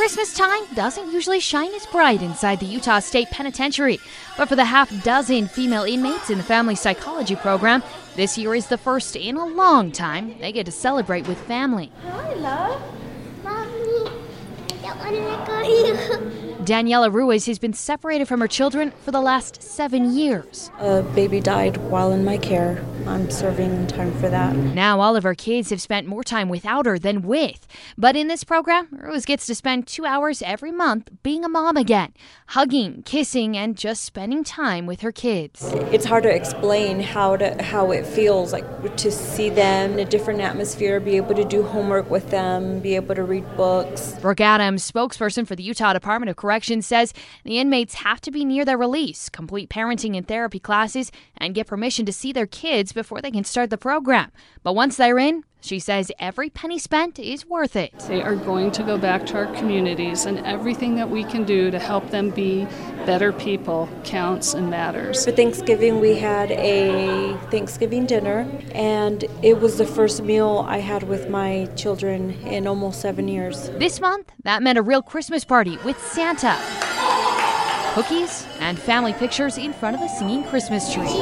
Christmas time doesn't usually shine as bright inside the Utah State Penitentiary, but for the half-dozen female inmates in the family psychology program, this year is the first in a long time they get to celebrate with family. Hi, love. Mommy, I don't want to let go of you. Daniela Ruiz has been separated from her children for the last 7 years. A baby died while in my care. I'm serving time for that. Now all of her kids have spent more time without her than with. But in this program, Ruiz gets to spend 2 hours every month being a mom again, hugging, kissing, and just spending time with her kids. It's hard to explain how it feels like to see them in a different atmosphere, be able to do homework with them, be able to read books. Brooke Adams, spokesperson for the Utah Department of Corrections, says the inmates have to be near their release, complete parenting and therapy classes, and get permission to see their kids before they can start the program. But once they're in, she says every penny spent is worth it. They are going to go back to our communities, and everything that we can do to help them be better people counts and matters. For Thanksgiving, we had a Thanksgiving dinner, and it was the first meal I had with my children in almost 7 years. This month, that meant a real Christmas party with Santa, cookies, and family pictures in front of a singing Christmas tree.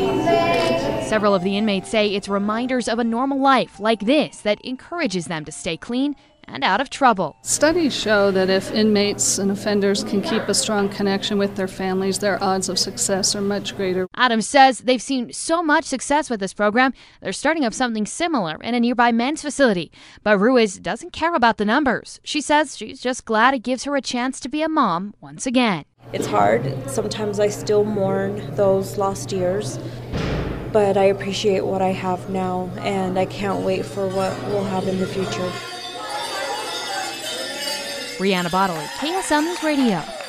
Several of the inmates say it's reminders of a normal life like this that encourages them to stay clean and out of trouble. Studies show that if inmates and offenders can keep a strong connection with their families, their odds of success are much greater. Adams says they've seen so much success with this program, they're starting up something similar in a nearby men's facility. But Ruiz doesn't care about the numbers. She says she's just glad it gives her a chance to be a mom once again. It's hard. Sometimes I still mourn those lost years, but I appreciate what I have now, and I can't wait for what we'll have in the future. Brianna Bottley, KSL News Radio.